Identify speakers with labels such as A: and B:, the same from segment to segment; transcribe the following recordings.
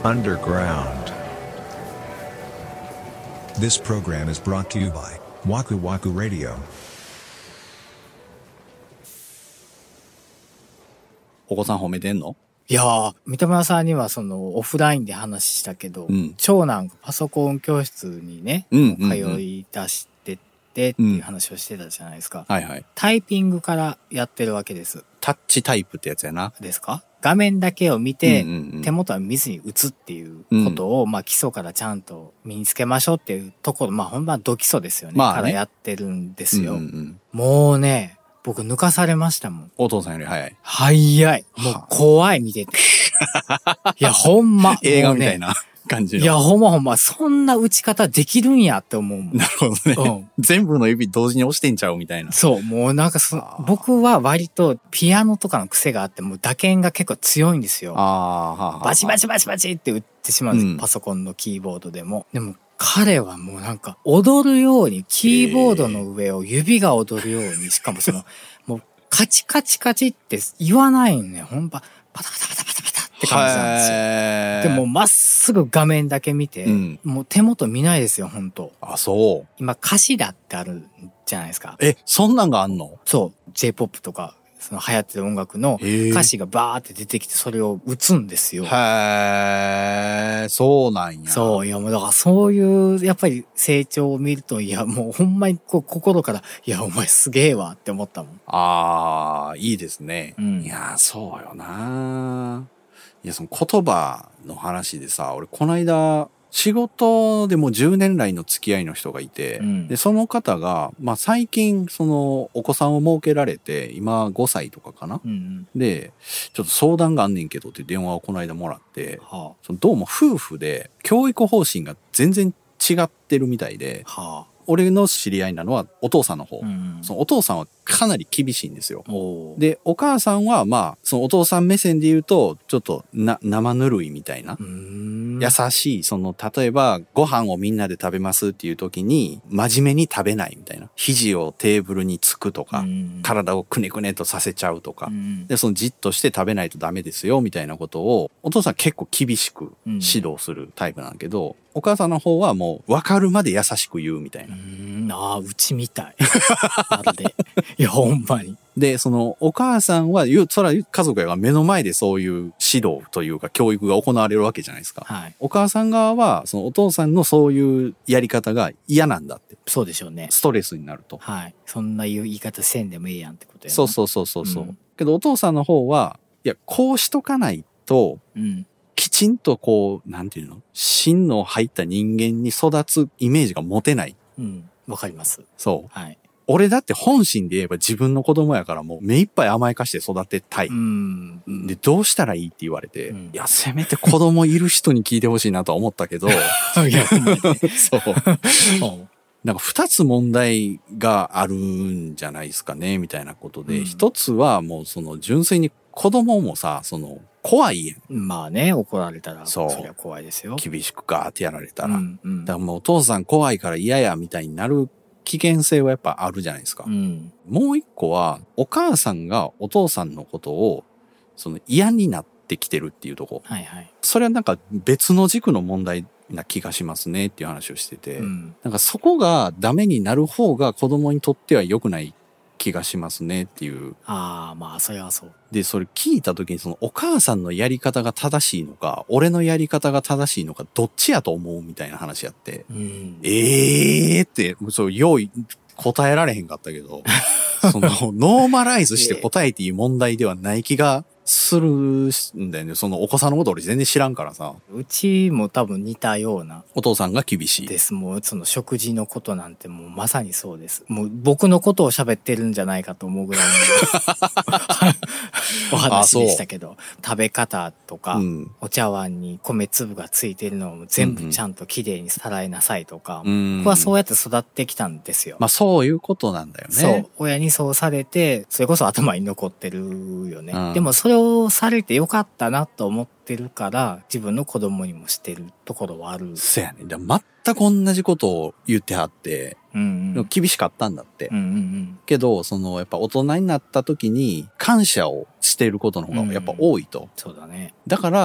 A: Underground. This program is brought to you by Waku Waku Radio.
B: お子さん褒めてんの？
C: いやー、三田村さんにはそのオフラインで話したけど、
B: うん、
C: 長男がパソコン教室にね、通い出してってっていう話をしてたじゃないですか。
B: はいはい。
C: タイピングからやってるわけです。
B: タッチタイプってやつやな。
C: ですか？画面だけを見て、手元は見ずに打つっていうことを、まあ基礎からちゃんと身につけましょうっていうところ、まあほんまド基礎ですよね。
B: まあね
C: からやってるんですよ。もうね、僕抜かされましたもん。
B: お父さんより早い。
C: 早い。もう怖い見てて。いや、ほんま。
B: 映画みたいな感じの。
C: いや、ほんま、そんな打ち方できるんやって思うもん。
B: なるほどね。全部の指同時に押してんちゃうみたいな。
C: そう、もうなんか僕は割とピアノとかの癖があって、もう打鍵が結構強いんですよ。バチバチバチバチって打ってしまうんです、パソコンのキーボードでも。でも、彼はもうなんか踊るように、キーボードの上を指が踊るように、しかももうカチカチカチって言わないんね。ほんま、パタパタパタパタパタって感じなんですよ。でもまっすぐ画面だけ見て、もう手元見ないですよ、ほんと。
B: あ、そう。
C: 今歌詞だってあるじゃないですか。
B: そんなんがあんの？
C: そう。J-POP とか。その流行ってる音楽の歌詞がバーって出てきてそれを打つんですよ。
B: そうなんや。
C: そう。いやもうだからそういうやっぱり成長を見ると、いやもうほんまに心から、いやお前すげえわって思ったもん。
B: ああ、いいですね。いや、そうよな。いや、その言葉の話でさ、俺この間、仕事でも10年来の付き合いの人がいて、で、その方が、まあ最近、そのお子さんを設けられて、今5歳とかかな、で、ちょっと相談があんねんけどって電話をこの間もらって、そのどうも夫婦で教育方針が全然違ってるみたいで、俺の知り合いなのはお父さんの方。そのお父さんはかなり厳しいんですよ。で、お母さんはまあ、そのお父さん目線で言うと、ちょっと生ぬるいみたいな。優しい、例えば、ご飯をみんなで食べますっていう時に、真面目に食べないみたいな。肘をテーブルにつくとか、体をくねくねとさせちゃうとか、で、じっとして食べないとダメですよみたいなことを、お父さん結構厳しく指導するタイプなんだけど、お母さんの方はもう分かるまで優しく言うみたいな。
C: うちみたい。まるで。いや、ほんまに。
B: で、お母さんはそれは家族が目の前でそういう指導というか教育が行われるわけじゃないですか。お母さん側は、お父さんのそういうやり方が嫌なんだって。
C: そうでしょうね。
B: ストレスになると。
C: そんな言い方せんでもいいやんってことやな。
B: そう。けどお父さんの方は、いや、こうしとかないと、きちんとなんていうの？芯の入った人間に育つイメージが持てない。
C: わかります。
B: そう。俺だって本心で言えば自分の子供やからもう目いっぱい甘やかして育てたい。で、どうしたらいいって言われて、いや、せめて子供いる人に聞いてほしいなとは思ったけど、そう。なんか二つ問題があるんじゃないですかね、みたいなことで、一つはもう純粋に子供もさ、怖いやん。
C: まあね、怒られたら、そりゃ怖いですよ。
B: 厳しくガーってやられたら。だからもうお父さん怖いから嫌や、みたいになる危険性はやっぱあるじゃないですか。もう一個は、お母さんがお父さんのことを、嫌になってきてるっていうとこ。それはなんか別の軸の問題な気がしますねっていう話をしてて、なんかそこがダメになる方が子供にとっては良くない気がしますねっていう。
C: まあそれはそう。
B: で、それ聞いた時にお母さんのやり方が正しいのか、俺のやり方が正しいのか、どっちやと思うみたいな話やって。って、用意答えられへんかったけど、ノーマライズして答えていい問題ではない気がするんだよね。お子さんのこと俺全然知らんからさ。
C: うちも多分似たような。
B: お父さんが厳しい。
C: です。もう食事のことなんてもうまさにそうです。もう僕のことを喋ってるんじゃないかと思うぐらいのお話でしたけど、食べ方とか、お茶碗に米粒がついてるのを全部ちゃんときれいに洗いなさいとか、僕はそうやって育ってきたんですよ。
B: まあそういうことなんだよね。
C: そう。親にそうされて、それこそ頭に残ってるよね。でもそれをされてよかったなと思ってるから、自分の子供にもしてるところはある。
B: そうやね。全く同じことを言ってはって、厳しかったんだって。けど、やっぱ大人になった時に感謝をしてることの方がやっぱ多いと。
C: そうだね。
B: だから、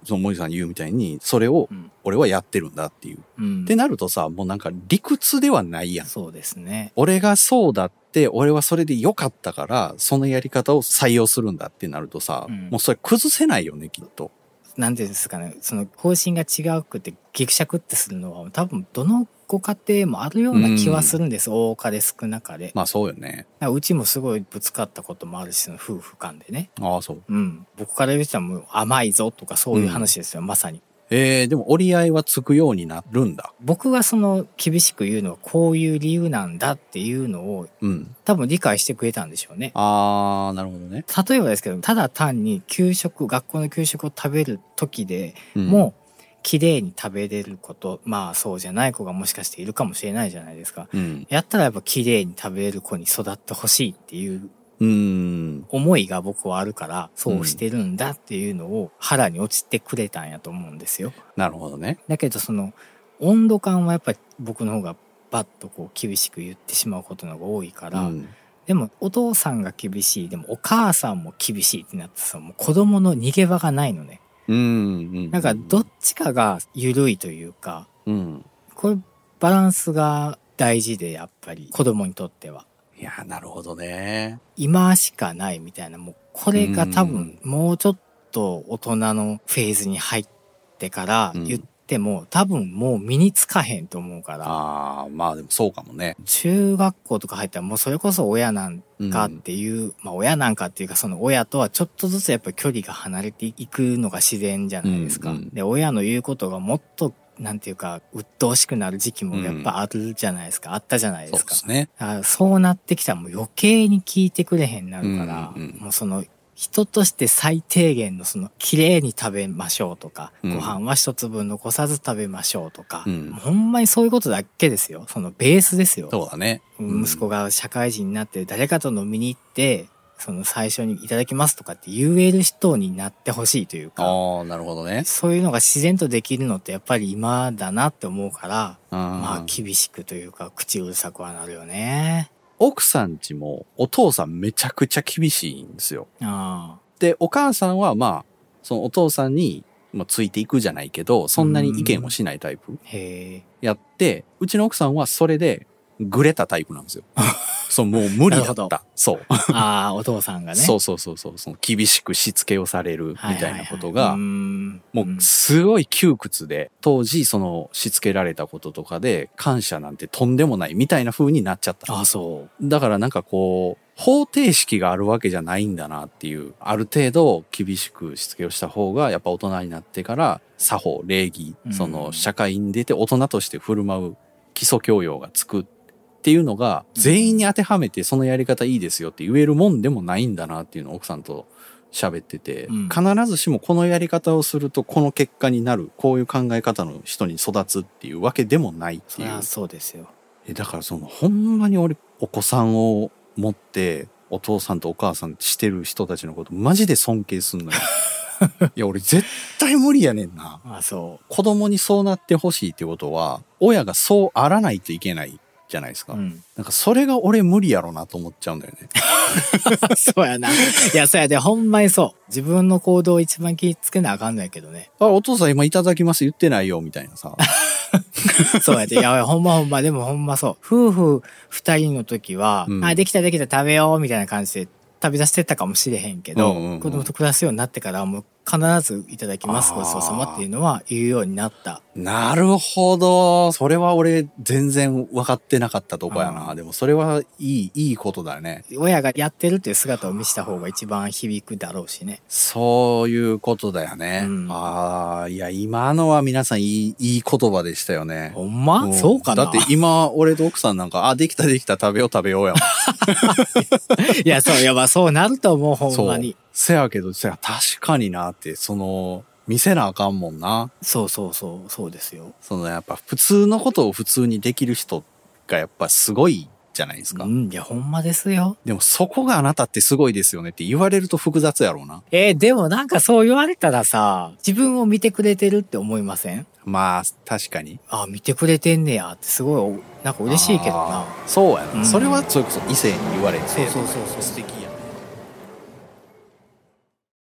B: その森さん言うみたいに、それを俺はやってるんだっていう。ってなるとさ、もうなんか理屈ではないやん。
C: そうですね。
B: 俺がそうだって、俺はそれで良かったから、そのやり方を採用するんだってなるとさ、もうそれ崩せないよね、きっと。
C: なんていうんですかね、その方針が違うくてギクシャクってするのは多分どのご家庭もあるような気はするんです。多かれ少なかれ。
B: まあそうよね。
C: うちもすごいぶつかったこともあるし、その夫婦間でね。
B: ああ、そう。
C: 僕から言ったらもう甘いぞとかそういう話ですよ、まさに。
B: でも折り合いはつくようになるんだ。
C: 僕がその厳しく言うのはこういう理由なんだっていうのを、多分理解してくれたんでしょうね。
B: ああ、なるほどね。
C: 例えばですけど、ただ単に学校の給食を食べる時でもう綺麗に食べれること、まあそうじゃない子がもしかしているかもしれないじゃないですか。やったらやっぱ綺麗に食べれる子に育ってほしいっていう思いが僕はあるから、そうしてるんだっていうのを腹に落ちてくれたんやと思うんですよ。
B: なるほどね。
C: だけどその温度感はやっぱり僕の方がバッとこう厳しく言ってしまうことの方が多いから、でもお父さんが厳しい、でもお母さんも厳しいってなってさ、もう子供の逃げ場がないのね。なんかどっちかが緩いというか、これバランスが大事で、やっぱり子供にとっては。
B: いや、なるほどね。
C: 今しかないみたいな、もうこれが多分もうちょっと大人のフェーズに入ってから言っても、多分もう身につかへんと思うから。
B: ああ、まあでもそうかもね。
C: 中学校とか入ったらもうそれこそ親なんかっていう、まあ親なんかっていうか、その親とはちょっとずつやっぱり距離が離れていくのが自然じゃないですか。で、親の言うことがもっとなんていうか、鬱陶しくなる時期もやっぱあるじゃないですか。あったじゃないですか。
B: そうですね。
C: そうなってきたらもう余計に聞いてくれへんなるから、もうその、人として最低限のその、綺麗に食べましょうとか、ご飯は一つ分残さず食べましょうとか、ほんまにそういうことだけですよ。そのベースですよ。
B: そうだね。
C: 息子が社会人になって誰かと飲みに行って、その最初にいただきますとかって言える人になってほしいというか。
B: ああ、なるほどね。
C: そういうのが自然とできるのってやっぱり今だなって思うから、まあ厳しくというか口うるさくはなるよね。
B: 奥さんちもお父さんめちゃくちゃ厳しいんですよ。で、お母さんはまあ、そのお父さんについていくじゃないけど、そんなに意見をしないタイプ。やって、うちの奥さんはそれでグレたタイプなんですよ。そう、もう無理だった。そう。
C: ああ、お父さんがね。
B: そう。その厳しくしつけをされるみたいなことが、もうすごい窮屈で、当時そのしつけられたこととかで感謝なんてとんでもないみたいな風になっちゃった。
C: ああ、そう。
B: だからなんかこう、方程式があるわけじゃないんだなっていう、ある程度厳しくしつけをした方が、やっぱ大人になってから作法、礼儀、その社会に出て大人として振る舞う基礎教養がつくっていうのが全員に当てはめてそのやり方いいですよって言えるもんでもないんだなっていうのを奥さんと喋ってて、必ずしもこのやり方をするとこの結果になる、こういう考え方の人に育つっていうわけでもないっていう。
C: そうですよ。
B: だからそのほんまに俺お子さんを持ってお父さんとお母さんしてる人たちのことマジで尊敬すんのよ。いや俺絶対無理やねんな。
C: そう。
B: 子供にそうなってほしいってことは親がそうあらないといけないじゃないですか。なんかそれが俺無理やろなと思っちゃうんだよね。
C: そうやな。いや、そうやで、ほんまにそう。自分の行動を一番気ぃつけなあかんのやけどね。
B: お父さん今いただきます言ってないよみたいなさ。
C: そうやで。いや、ほんま、でもほんまそう。夫婦二人の時は、できた食べようみたいな感じで食べ出してたかもしれへんけど、子供と暮らすようになってからもう必ずいただきますごちそうさまっていうのは言うようになった。
B: なるほど。それは俺全然分かってなかったとこやな。でもそれはいいことだね。
C: 親がやってるっていう姿を見せた方が一番響くだろうしね。
B: そういうことだよね。いや今のは皆さんいい言葉でしたよね。
C: ほんま？そうかな。
B: だって今俺と奥さんなんかできた食べようやもん。
C: いやそういやまあそうなると思うほんまに。
B: せやけど確かになって見せなあかんもんな。
C: そうですよ。
B: やっぱ普通のことを普通にできる人がやっぱすごいじゃないですか。
C: いやほんまですよ。
B: でもそこがあなたってすごいですよねって言われると複雑やろうな。
C: でもなんかそう言われたらさ、自分を見てくれてるって思いません？
B: まあ確かに。
C: 見てくれてんねやってすごいなんか嬉しいけどな。
B: そうやな。それはそれこそ異性に言われて
C: そう
B: 素敵